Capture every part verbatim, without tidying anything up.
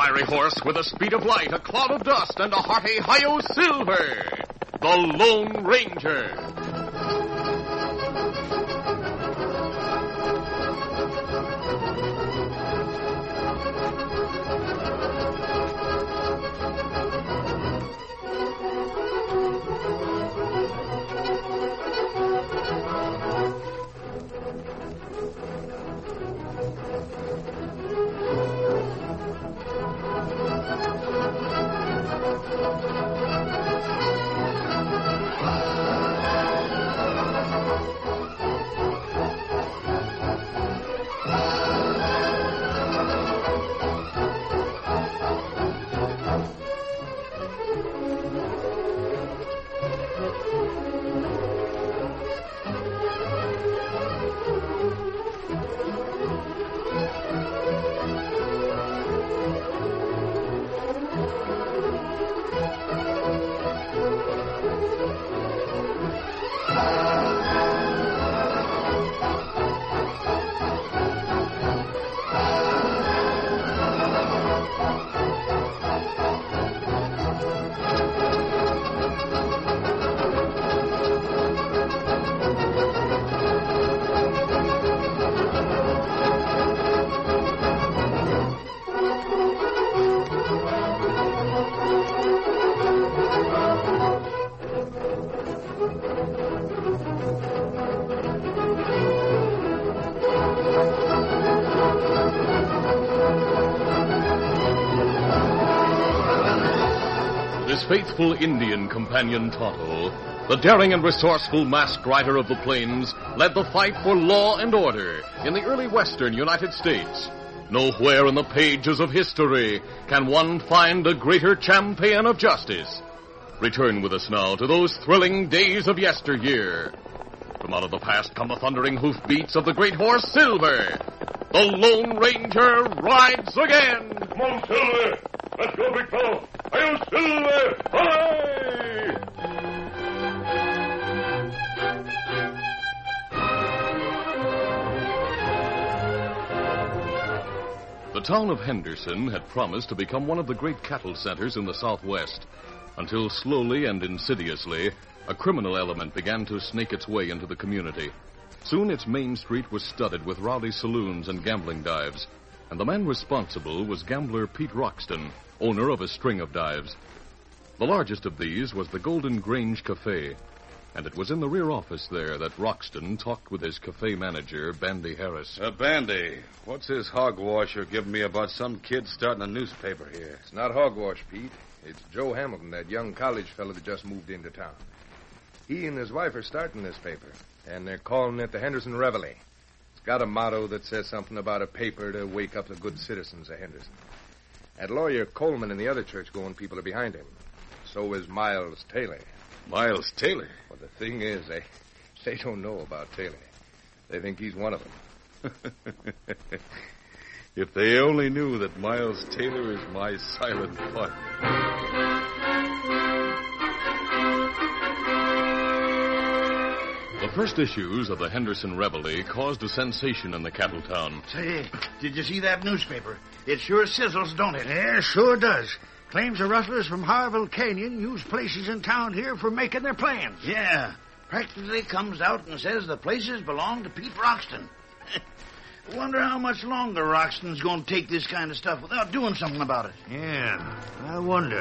fiery horse with the speed of light, a cloud of dust, and a hearty hi-yo silver, the Lone Ranger. Faithful Indian companion Tonto, the daring and resourceful masked rider of the plains, led the fight for law and order in the early western United States. Nowhere in the pages of history can one find a greater champion of justice. Return with us now to those thrilling days of yesteryear. From out of the past come the thundering hoofbeats of the great horse Silver. The Lone Ranger rides again. Come on, Silver. Let's go, big fellow. Hi-yo, Silver! Hi! The town of Henderson had promised to become one of the great cattle centers in the Southwest, until slowly and insidiously, a criminal element began to snake its way into the community. Soon its main street was studded with rowdy saloons and gambling dives, and the man responsible was gambler Pete Roxton, owner of a string of dives. The largest of these was the Golden Grange Cafe, and it was in the rear office there that Roxton talked with his cafe manager, Bandy Harris. Uh, Bandy, what's this hogwash you're giving me about some kid starting a newspaper here? It's not hogwash, Pete. It's Joe Hamilton, that young college fellow that just moved into town. He and his wife are starting this paper, and they're calling it the Henderson Reveille. It's got a motto that says something about a paper to wake up the good citizens of Henderson. That lawyer Coleman and the other church-going people are behind him. So is Miles Taylor. Miles Taylor? Well, the thing is, they, they don't know about Taylor. They think he's one of them. If they only knew that Miles Taylor is my silent partner. The first issues of the Henderson Reveille caused a sensation in the cattle town. Say, did you see that newspaper? It sure sizzles, don't it? Yeah, sure does. Claims the rustlers from Harville Canyon use places in town here for making their plans. Yeah. Practically comes out and says the places belong to Pete Roxton. Wonder how much longer Roxton's going to take this kind of stuff without doing something about it. Yeah, I wonder.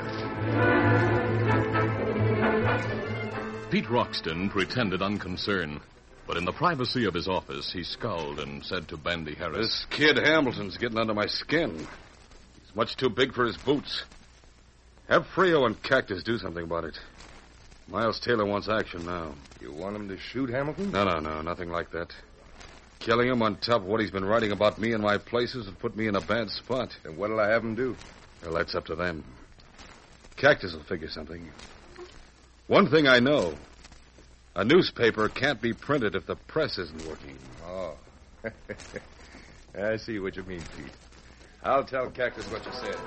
Pete Roxton pretended unconcern, but in the privacy of his office, he scowled and said to Bandy Harris, "This kid Hamilton's getting under my skin. He's much too big for his boots. Have Frio and Cactus do something about it. Miles Taylor wants action now." You want him to shoot Hamilton? No, no, no, nothing like that. Killing him on top of what he's been writing about me and my places would put me in a bad spot. Then what'll I have him do? Well, that's up to them. Cactus will figure something. One thing I know. A newspaper can't be printed if the press isn't working. Oh. I see what you mean, Pete. I'll tell Cactus what you said.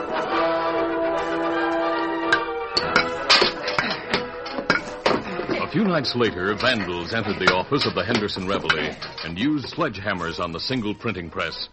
A few nights later, vandals entered the office of the Henderson Reveille and used sledgehammers on the single printing press.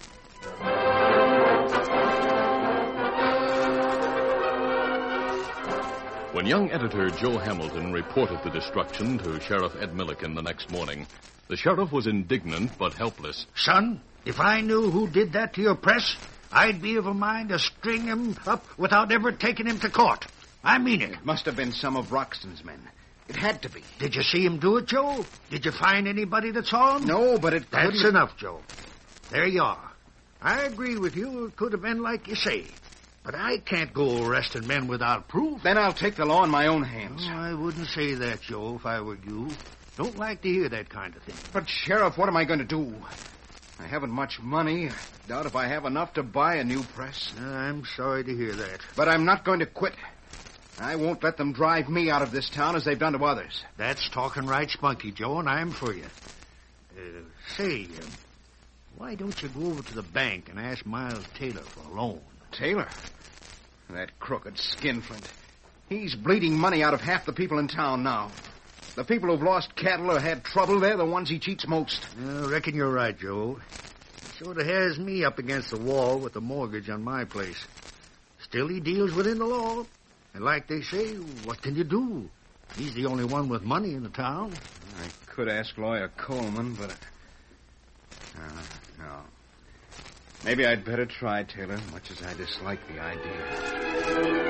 When young editor Joe Hamilton reported the destruction to Sheriff Ed Milliken the next morning, the sheriff was indignant but helpless. Son, if I knew who did that to your press, I'd be of a mind to string him up without ever taking him to court. I mean it. It must have been some of Roxton's men. It had to be. Did you see him do it, Joe? Did you find anybody that saw him? No, but it That's couldn't... enough, Joe. There you are. I agree with you. It could have been like you say. But I can't go arresting men without proof. Then I'll take the law in my own hands. Oh, I wouldn't say that, Joe, if I were you. Don't like to hear that kind of thing. But, Sheriff, what am I going to do? I haven't much money. Doubt if I have enough to buy a new press. I'm sorry to hear that. But I'm not going to quit. I won't let them drive me out of this town as they've done to others. That's talking right spunky, Joe, and I'm for you. Uh, say, uh, why don't you go over to the bank and ask Miles Taylor for a loan? Taylor? That crooked skinflint. He's bleeding money out of half the people in town now. The people who've lost cattle or had trouble, they're the ones he cheats most. I reckon you're right, Joe. He sort of has me up against the wall with the mortgage on my place. Still, he deals within the law. And like they say, what can you do? He's the only one with money in the town. I could ask Lawyer Coleman, but... Uh, no. Maybe I'd better try, Taylor, much as I dislike the idea.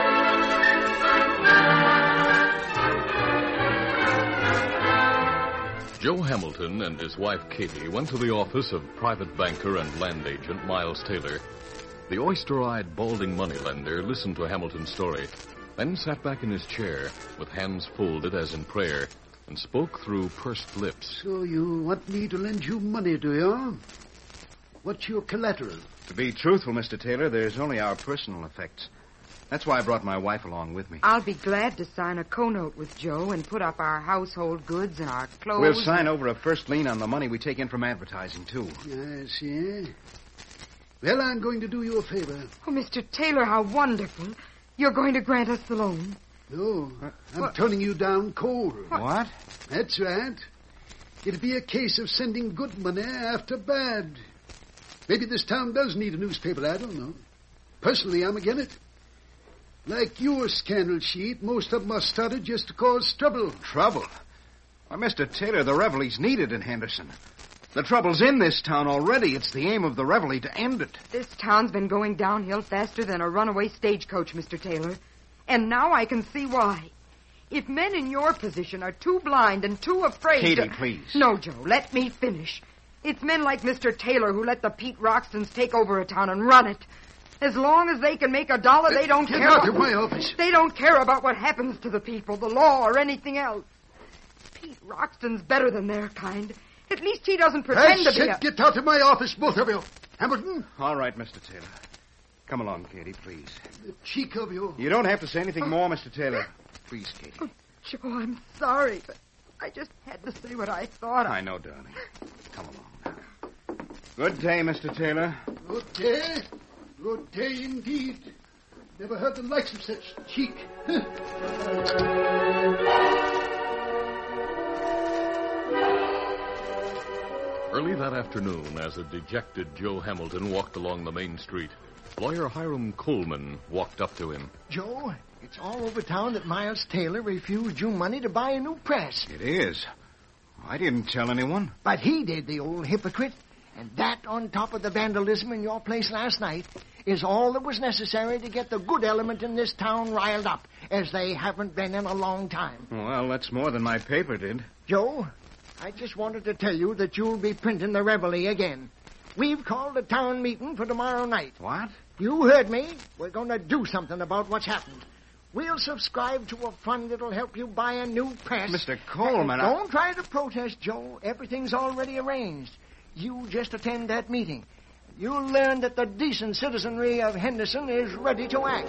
Joe Hamilton and his wife Katie went to the office of private banker and land agent Miles Taylor. The oyster-eyed, balding moneylender listened to Hamilton's story, then sat back in his chair with hands folded as in prayer and spoke through pursed lips. So you want me to lend you money, do you? What's your collateral? To be truthful, Mister Taylor, there's only our personal effects. That's why I brought my wife along with me. I'll be glad to sign a co-note with Joe and put up our household goods and our clothes. We'll sign over a first lien on the money we take in from advertising, too. I see. Well, I'm going to do you a favor. Oh, Mister Taylor, how wonderful. You're going to grant us the loan. No, I'm What? turning you down cold. What? That's right. It'll be a case of sending good money after bad. Maybe this town does need a newspaper, I don't know. Personally, I'm against it. Like your scandal sheet, most of them are started just to cause trouble. Trouble? Why, Mister Taylor, the Reveille's needed in Henderson. The trouble's in this town already. It's the aim of the Reveille to end it. This town's been going downhill faster than a runaway stagecoach, Mister Taylor. And now I can see why. If men in your position are too blind and too afraid Katie, to... please. No, Joe, let me finish. It's men like Mister Taylor who let the Pete Roxtons take over a town and run it. As long as they can make a dollar, they don't Get care... out about- of my office. They don't care about what happens to the people, the law, or anything else. Pete Roxton's better than their kind. At least he doesn't I pretend to be said a... get out of my office, both of you. Hamilton, All right, Mister Taylor. Come along, Katie, please. the cheek of you. You don't have to say anything more, Mister Taylor. Please, Katie. Oh, Joe, I'm sorry, but I just had to say what I thought. I know, darling. Come along now. Good day, Mister Taylor. Good day. Good day indeed. Never heard the likes of such cheek. Early that afternoon, as a dejected Joe Hamilton walked along the main street, lawyer Hiram Coleman walked up to him. Joe, it's all over town that Miles Taylor refused you money to buy a new press. It is. I didn't tell anyone. But he did, the old hypocrite. And that, on top of the vandalism in your place last night, is all that was necessary to get the good element in this town riled up, as they haven't been in a long time. Well, that's more than my paper did. Joe, I just wanted to tell you that you'll be printing the Reveille again. We've called a town meeting for tomorrow night. What? You heard me. We're going to do something about what's happened. We'll subscribe to a fund that'll help you buy a new press. Mister Coleman, I... Don't try to protest, Joe. Everything's already arranged. You just attend that meeting. You'll learn that the decent citizenry of Henderson is ready to act.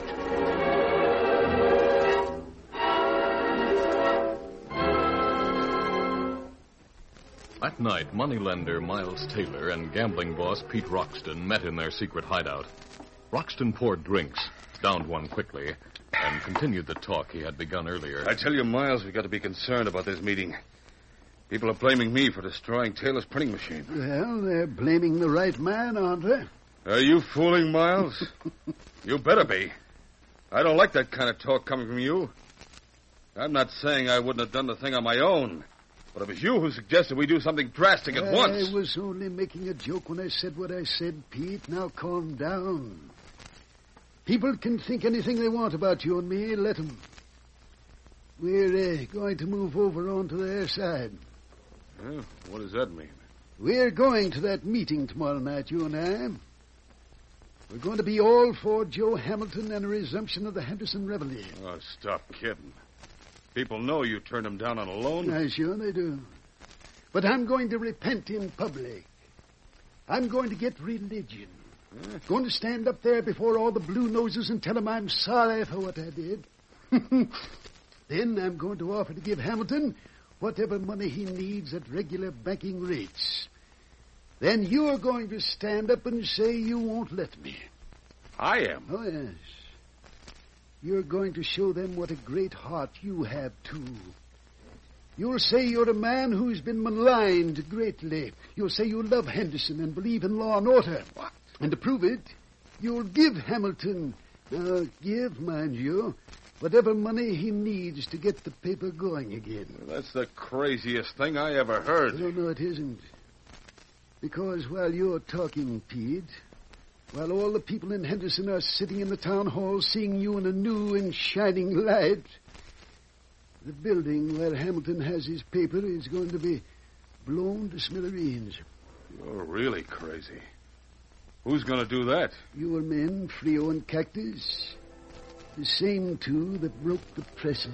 That night, moneylender Miles Taylor and gambling boss Pete Roxton met in their secret hideout. Roxton poured drinks, downed one quickly, and continued the talk he had begun earlier. I tell you, Miles, we've got to be concerned about this meeting. People are blaming me for destroying Taylor's printing machine. Well, they're blaming the right man, aren't they? Are you fooling, Miles? You better be. I don't like that kind of talk coming from you. I'm not saying I wouldn't have done the thing on my own, but it was you who suggested we do something drastic at once. I was only making a joke when I said what I said, Pete. Now calm down. People can think anything they want about you and me. Let them. We're uh, going to move over onto their side. Well, what does that mean? We're going to that meeting tomorrow night, you and I. We're going to be all for Joe Hamilton and a resumption of the Henderson Reveille. Oh, stop kidding. People know you turned them down on a loan. I'm sure they do. But I'm going to repent in public. I'm going to get religion. Huh? Going to stand up there before all the blue noses and tell them I'm sorry for what I did. Then I'm going to offer to give Hamilton whatever money he needs at regular banking rates. Then you're going to stand up and say you won't let me. I am? Oh, yes. You're going to show them what a great heart you have, too. You'll say you're a man who's been maligned greatly. You'll say you love Henderson and believe in law and order. What? And to prove it, you'll give Hamilton, uh, give, mind you, whatever money he needs to get the paper going again. Well, that's the craziest thing I ever heard. No, no, it isn't. Because while you're talking, Pete, while all the people in Henderson are sitting in the town hall seeing you in a new and shining light, the building where Hamilton has his paper is going to be blown to smithereens. You're really crazy. Who's going to do that? Your men, Frio and Cactus. The same two that broke the presses.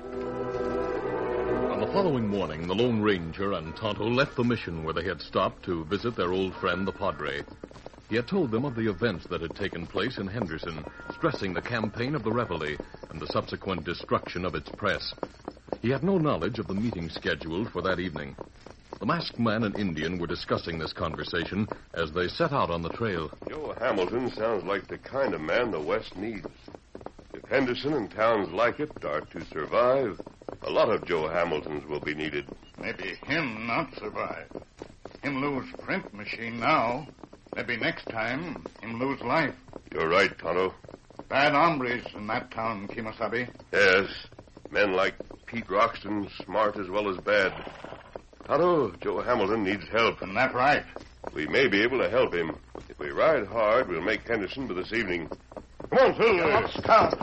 On the following morning, the Lone Ranger and Tonto left the mission where they had stopped to visit their old friend, the Padre. He had told them of the events that had taken place in Henderson, stressing the campaign of the Reveille and the subsequent destruction of its press. He had no knowledge of the meeting scheduled for that evening. The masked man and Indian were discussing this conversation as they set out on the trail. Joe Hamilton sounds like the kind of man the West needs. If Henderson and towns like it are to survive, a lot of Joe Hamiltons will be needed. Maybe him not survive. Him lose print machine now. Maybe next time him lose life. You're right, Tonto. Bad hombres in that town, Kimosabe. Yes, men like Pete Roxton, smart as well as bad. Tonto, Joe Hamilton needs help. And that's right. We may be able to help him. If we ride hard, we'll make Henderson by this evening. Come on, Phil. Let's start.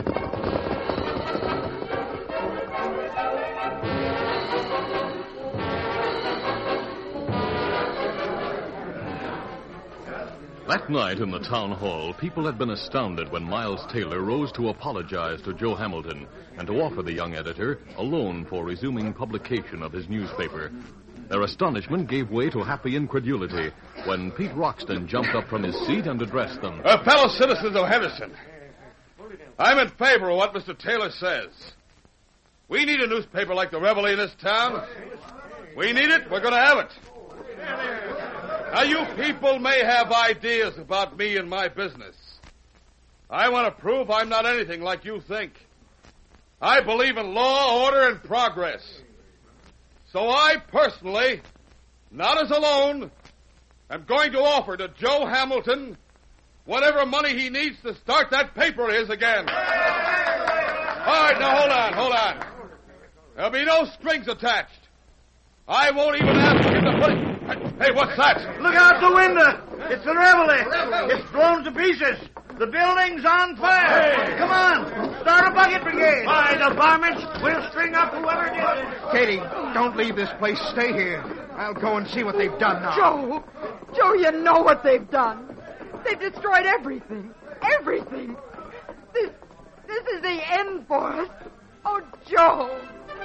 That night in the town hall, people had been astounded when Miles Taylor rose to apologize to Joe Hamilton and to offer the young editor a loan for resuming publication of his newspaper. Their astonishment gave way to happy incredulity when Pete Roxton jumped up from his seat and addressed them. Uh, fellow citizens of Henderson, I'm in favor of what Mister Taylor says. We need a newspaper like the Reveille in this town. We need it. We're going to have it. Now, you people may have ideas about me and my business. I want to prove I'm not anything like you think. I believe in law, order, and progress. So I personally, not as a loan, am going to offer to Joe Hamilton whatever money he needs to start that paper of his again. All right, now hold on, hold on. There'll be no strings attached. I won't even ask him to put it... Hey, what's that? Look out the window. It's the Reveille. It's blown to pieces. The building's on fire. Hey. Come on. Start a bucket brigade. By the varmints, we'll string up whoever did it. Katie, don't leave this place. Stay here. I'll go and see what they've done now. Joe! Joe, you know what they've done. They've destroyed everything. Everything. This, this is the end for us. Oh, Joe.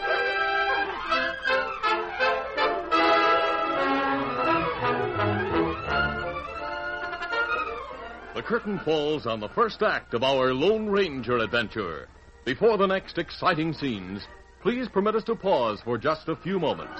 The curtain falls on the first act of our Lone Ranger adventure. Before the next exciting scenes, please permit us to pause for just a few moments.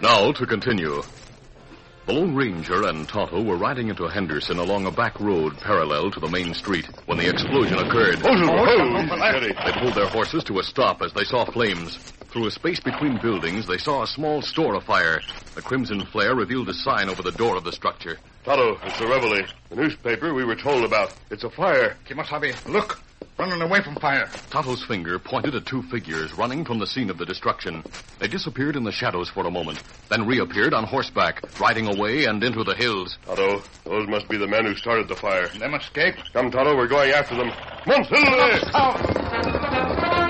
Now to continue. The Lone Ranger and Tonto were riding into Henderson along a back road parallel to the main street when the explosion occurred. They pulled their horses to a stop as they saw flames. Through a space between buildings, they saw a small store afire. The crimson flare revealed a sign over the door of the structure. Tonto, it's the Reveille. The newspaper we were told about. It's a fire. Kemosabe, look. Running away from fire. Tonto's finger pointed at two figures running from the scene of the destruction. They disappeared in the shadows for a moment, then reappeared on horseback, riding away and into the hills. Tonto, those must be the men who started the fire. Them escape? Come, Tonto, we're going after them. Come on, Silver!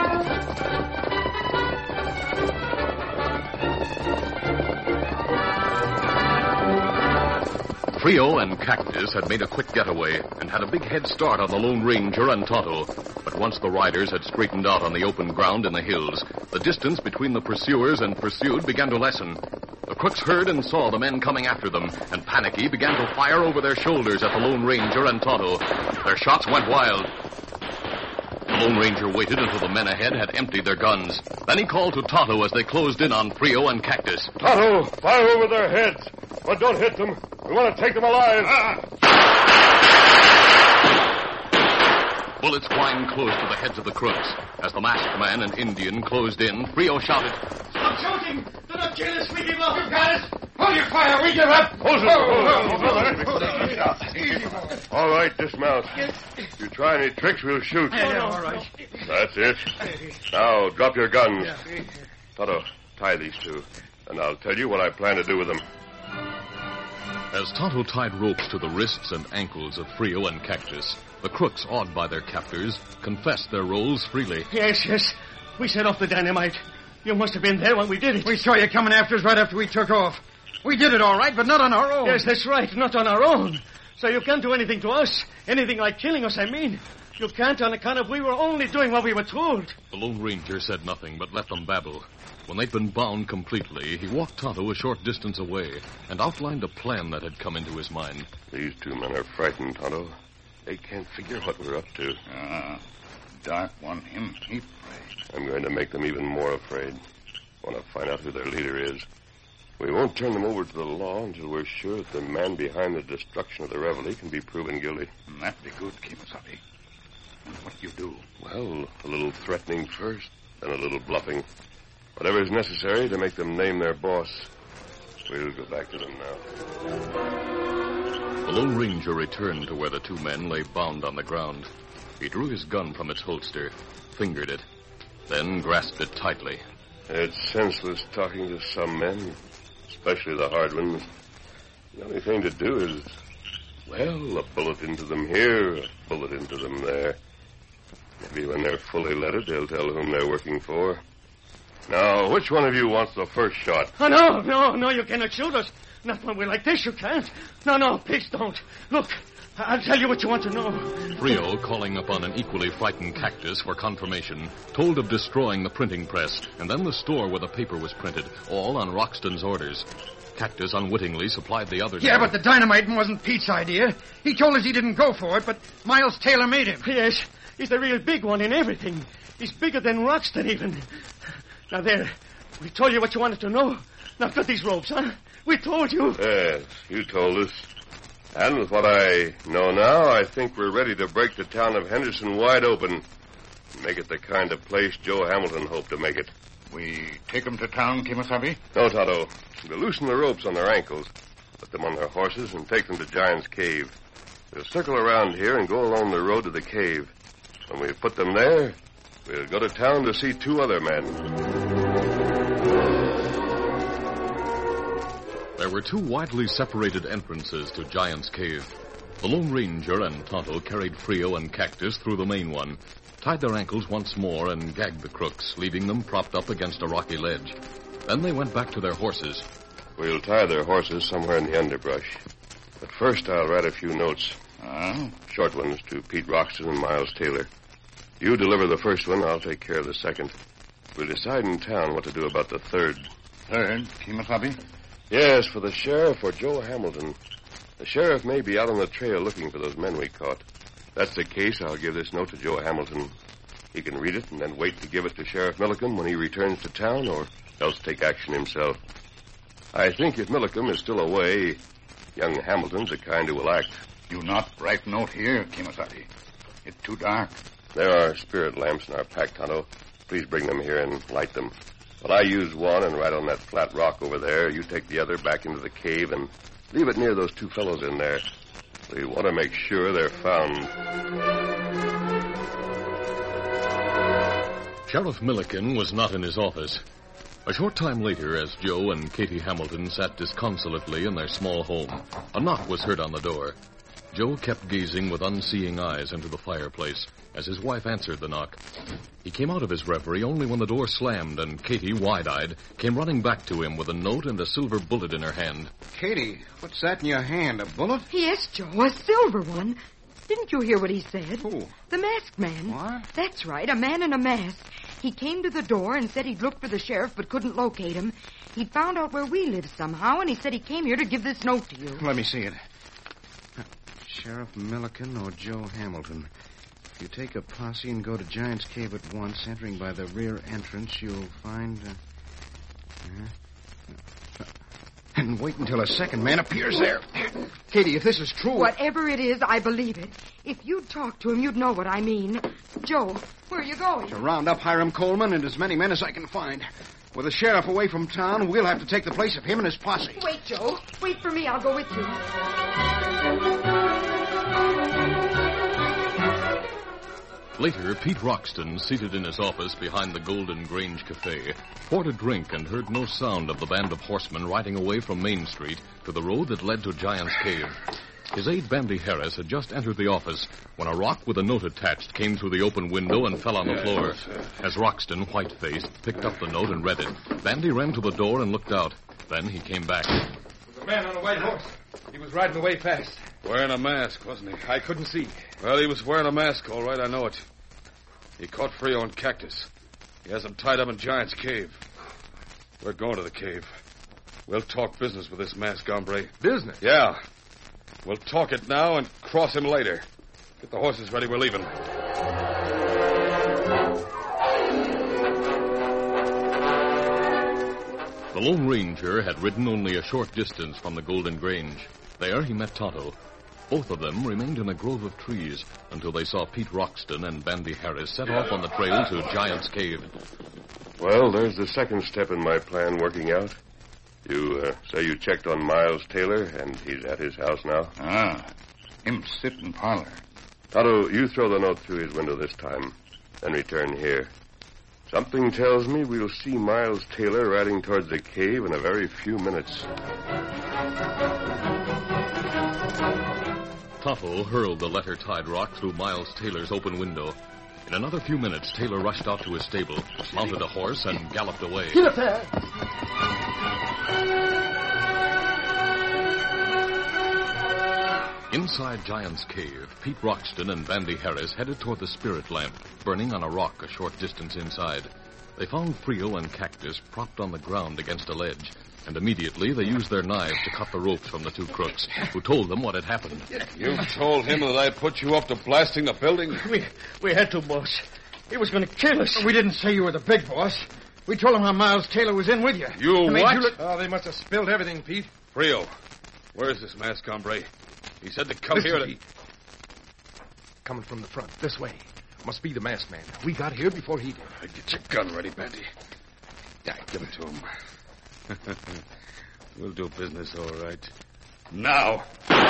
Frio and Cactus had made a quick getaway and had a big head start on the Lone Ranger and Tonto. But once the riders had straightened out on the open ground in the hills, the distance between the pursuers and pursued began to lessen. The crooks heard and saw the men coming after them, and panicky began to fire over their shoulders at the Lone Ranger and Tonto. Their shots went wild. The Lone Ranger waited until the men ahead had emptied their guns. Then he called to Tonto as they closed in on Frio and Cactus. Tonto, fire over their heads. But don't hit them. We want to take them alive. Ah. Bullets whined close to the heads of the crooks. As the masked man and Indian closed in, Frio shouted, "Stop shooting! Do not kill us! We give up! You got us! Hold your fire! We give up!" Hold it! All right, dismount. If you try any tricks, we'll shoot. Yeah, all right. That's it. Now, drop your guns. Tonto, tie these two, and I'll tell you what I plan to do with them. As Tonto tied ropes to the wrists and ankles of Frio and Cactus, the crooks, awed by their captors, confessed their roles freely. Yes, yes. We set off the dynamite. You must have been there when we did it. We saw you coming after us right after we took off. We did it all right, but not on our own. Yes, that's right. Not on our own. So you can't do anything to us. Anything like killing us, I mean. You can't on account of we were only doing what we were told. The Lone Ranger said nothing but let them babble. When they'd been bound completely, he walked Tonto a short distance away and outlined a plan that had come into his mind. These two men are frightened, Tonto. They can't figure what we're up to. Ah, Dark one, him, he afraid. I'm going to make them even more afraid. I want to find out who their leader is. We won't turn them over to the law until we're sure that the man behind the destruction of the Reveille can be proven guilty. That'd be good, Kemosabe. And what you do? Well, a little threatening first, then a little bluffing. Whatever is necessary to make them name their boss. We'll go back to them now. The Lone Ranger returned to where the two men lay bound on the ground. He drew his gun from its holster, fingered it, then grasped it tightly. It's senseless talking to some men, especially the hard ones. The only thing to do is, well, a bullet into them here, a bullet into them there. Maybe when they're fully leaded, they'll tell whom they're working for. Now, which one of you wants the first shot? Oh, no, no, no, you cannot shoot us. Not when we're like this, you can't. No, no, please don't. Look, I'll tell you what you want to know. Frio, calling upon an equally frightened Cactus for confirmation, told of destroying the printing press and then the store where the paper was printed, all on Roxton's orders. Cactus unwittingly supplied the others. Yeah, but the dynamite wasn't Pete's idea. He told us he didn't go for it, but Miles Taylor made him. Yes, he's the real big one in everything. He's bigger than Roxton, even. Now, there. We told you what you wanted to know. Now, cut these ropes, huh? We told you. Yes, you told us. And with what I know now, I think we're ready to break the town of Henderson wide open and make it the kind of place Joe Hamilton hoped to make it. We take them to town, Kemosabe? No, Tonto. We'll loosen the ropes on their ankles, put them on their horses, and take them to Giant's Cave. We'll circle around here and go along the road to the cave. When we've put them there, we'll go to town to see two other men. There were two widely separated entrances to Giant's Cave. The Lone Ranger and Tonto carried Frio and Cactus through the main one, tied their ankles once more, and gagged the crooks, leaving them propped up against a rocky ledge. Then they went back to their horses. We'll tie their horses somewhere in the underbrush. But first I'll write a few notes. Uh? Short ones to Pete Roxton and Miles Taylor. You deliver the first one, I'll take care of the second. We'll decide in town what to do about the third. Third, Kemosabe? Yes, for the sheriff or Joe Hamilton. The sheriff may be out on the trail looking for those men we caught. If that's the case, I'll give this note to Joe Hamilton. He can read it and then wait to give it to Sheriff Milliken when he returns to town, or else take action himself. I think if Millicum is still away, young Hamilton's the kind who will act. You not bright note here, Kimasabi. It's too dark. There are spirit lamps in our pack, Tonto. Please bring them here and light them. While I use one and right on that flat rock over there, you take the other back into the cave and leave it near those two fellows in there. We want to make sure they're found. Sheriff Milliken was not in his office. A short time later, as Joe and Katie Hamilton sat disconsolately in their small home, a knock was heard on the door. Joe kept gazing with unseeing eyes into the fireplace as his wife answered the knock. He came out of his reverie only when the door slammed and Katie, wide-eyed, came running back to him with a note and a silver bullet in her hand. Katie, what's that in your hand, a bullet? Yes, Joe, a silver one. Didn't you hear what he said? Who? The masked man. What? That's right, a man in a mask. He came to the door and said he'd looked for the sheriff but couldn't locate him. He'd found out where we live somehow, and he said he came here to give this note to you. Let me see it. Uh, Sheriff Milliken or Joe Hamilton. If you take a posse and go to Giant's Cave at once, entering by the rear entrance, you'll find... Uh, uh, and wait until a second man appears there. Katie, if this is true... Whatever it is, I believe it. If you'd talk to him, you'd know what I mean. Joe, where are you going? To round up Hiram Coleman and as many men as I can find. With the sheriff away from town, we'll have to take the place of him and his posse. Wait, Joe. Wait for me. I'll go with you. Later, Pete Roxton, seated in his office behind the Golden Grange Cafe, poured a drink and heard no sound of the band of horsemen riding away from Main Street to the road that led to Giant's Cave. His aide, Bandy Harris, had just entered the office when a rock with a note attached came through the open window and fell on the floor. As Roxton, white-faced, picked up the note and read it, Bandy ran to the door and looked out. Then he came back. There was a man on a white horse. He was riding away fast. Wearing a mask, wasn't he? I couldn't see. Well, he was wearing a mask, all right, I know it. He caught Frio and Cactus. He has them tied up in Giant's Cave. We're going to the cave. We'll talk business with this masked hombre. Business? Yeah. We'll talk it now and cross him later. Get the horses ready, we're leaving. The Lone Ranger had ridden only a short distance from the Golden Grange. There he met Tonto. Both of them remained in a grove of trees until they saw Pete Roxton and Bandy Harris set off on the trail to Giant's Cave. Well, there's the second step in my plan working out. You uh, say you checked on Miles Taylor, and he's at his house now? Ah, him sit in parlor. Tonto, you throw the note through his window this time, then return here. Something tells me we'll see Miles Taylor riding towards the cave in a very few minutes. Tonto hurled the letter-tied rock through Miles Taylor's open window. In another few minutes, Taylor rushed out to his stable, mounted a horse, and galloped away. Get up there! Inside Giant's Cave, Pete Roxton and Bandy Harris headed toward the spirit lamp, burning on a rock a short distance inside. They found Frio and Cactus propped on the ground against a ledge, and immediately they used their knives to cut the ropes from the two crooks, who told them what had happened. You told him that I put you up to blasting the building? We we had to, boss. He was going to kill us. We didn't say you were the big boss. We told him how Miles Taylor was in with you. You To make what? you look- Oh, they must have spilled everything, Pete. Frio, where's this masked hombre? He said to come Listen, here to... Pete. Coming from the front, this way. Must be the masked man. We got here before he did. Get your gun ready, Bandy. Yeah, give it to him. We'll do business all right. Now.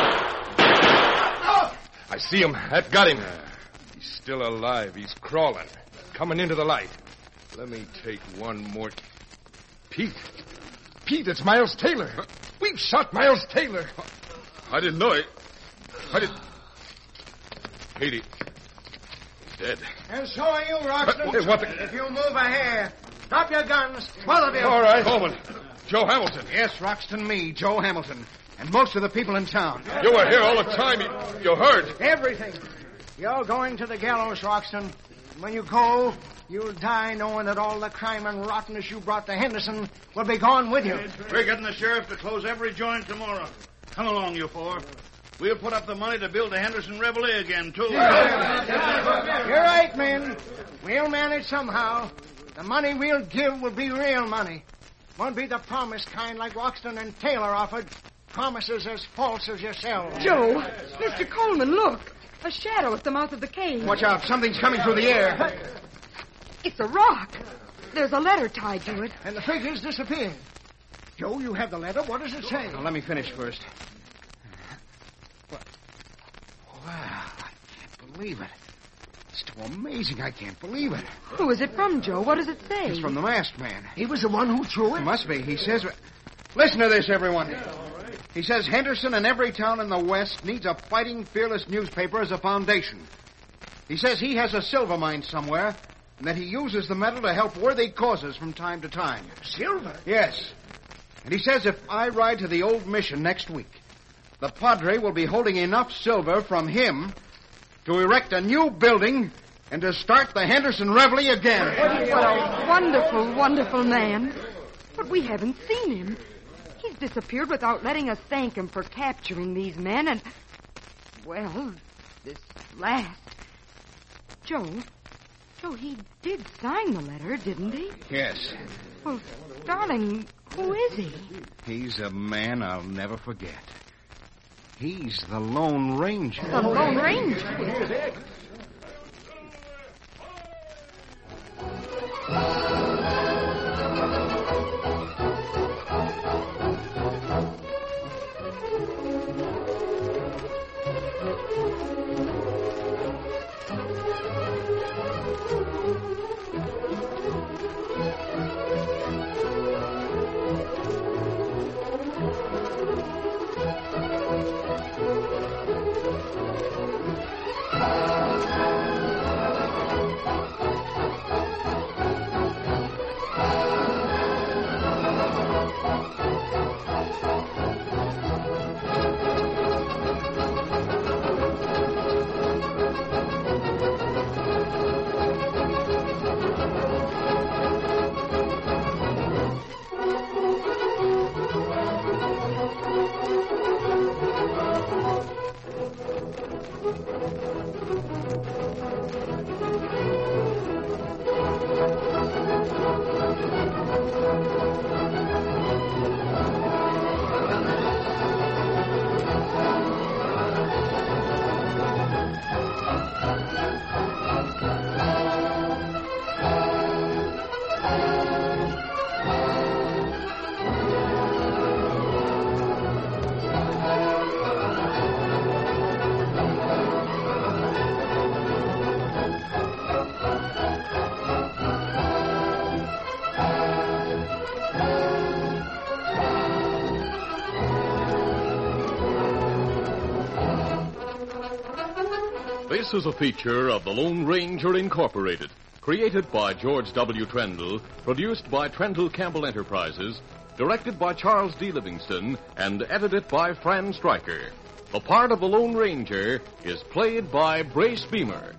I see him. That got him. He's still alive. He's crawling. Coming into the light. Let me take one more... Pete. Pete, it's Miles Taylor. We've shot Miles Taylor. I didn't know it. I didn't... Petey. He's dead. And so are you, Roxton. Hey, what the... If you move a hair, drop your guns, twelve of you. All right. Coleman. Joe Hamilton. Yes, Roxton, me, Joe Hamilton. And most of the people in town. You were here all the time. You, you heard. Everything. You're going to the gallows, Roxton. When you go, you'll die knowing that all the crime and rottenness you brought to Henderson will be gone with you. We're getting the sheriff to close every joint tomorrow. Come along, you four. We'll put up the money to build the Henderson Reveille again, too. You're right, men. We'll manage somehow. The money we'll give will be real money. Won't be the promise kind like Roxton and Taylor offered. Promises as false as yourselves. Joe, Mister Coleman, look. A shadow at the mouth of the cave. Watch out. Something's coming through the air. It's a rock. There's a letter tied to it. And the figure's disappeared. Joe, you have the letter. What does it say? Now, let me finish first. What? Wow, I can't believe it. It's too amazing. I can't believe it. Who is it from, Joe? What does it say? It's from the masked man. He was the one who threw it? It must be. He says... Listen to this, everyone. He says Henderson and every town in the West needs a fighting, fearless newspaper as a foundation. He says he has a silver mine somewhere and that he uses the metal to help worthy causes from time to time. Silver? Yes. And he says if I ride to the old mission next week, the Padre will be holding enough silver from him to erect a new building and to start the Henderson Reveille again. What a wonderful, wonderful man. But we haven't seen him. He's disappeared without letting us thank him for capturing these men and... Well, this last... Joe, Joe, he did sign the letter, didn't he? Yes. Well, darling, who is he? He's a man I'll never forget. He's the Lone Ranger. The Lone Ranger? This is a feature of the Lone Ranger Incorporated, created by George W. Trendle, produced by Trendle Campbell Enterprises, directed by Charles D. Livingston, and edited by Fran Stryker. The part of the Lone Ranger is played by Brace Beamer.